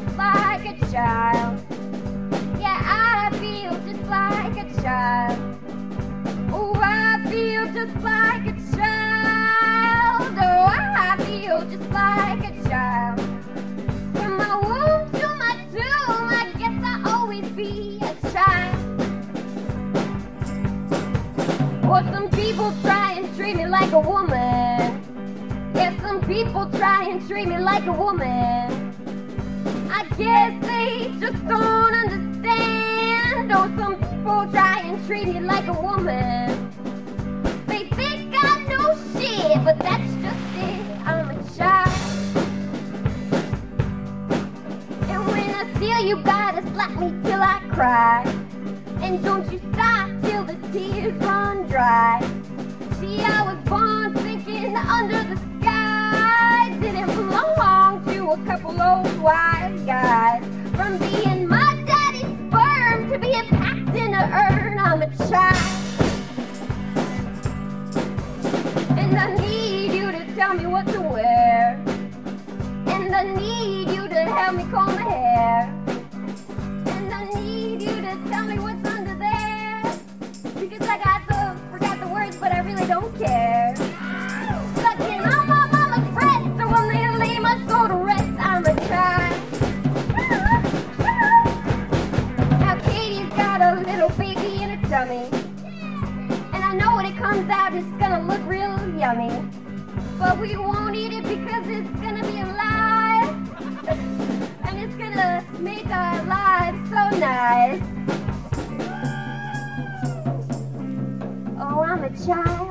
just like a child. Yeah, I feel just like a child. Oh, I feel just like a child. Oh, I feel just like a child. From my womb to my tomb, I guess I'll always be a child. Or some people try and treat me like a woman. Yeah, some people try and treat me like a woman. I guess they just don't understand. Or some people try and treat me like a woman. They think I know shit, but that's just it. I'm a child. And when I steal, you gotta slap me till I cry. And don't you stop till the tears run dry. See, I was born thinking under the sky. Didn't belong to a couple old wise guys. From being my daddy's sperm to being packed in an urn, I'm a child. And I need you to tell me what to wear. And I need you to help me comb my hair. And I need you to tell me what's under there. Because I forgot the words, but I really don't care. Sucking on my mama's breast, so when they lay my soul to rest, I'm a child. Now Katie's got a little baby in her tummy. And I know when it comes out, it's gonna look real yummy. But we won't eat it because it's gonna be alive. And it's gonna make our lives so nice. Oh, I'm a child.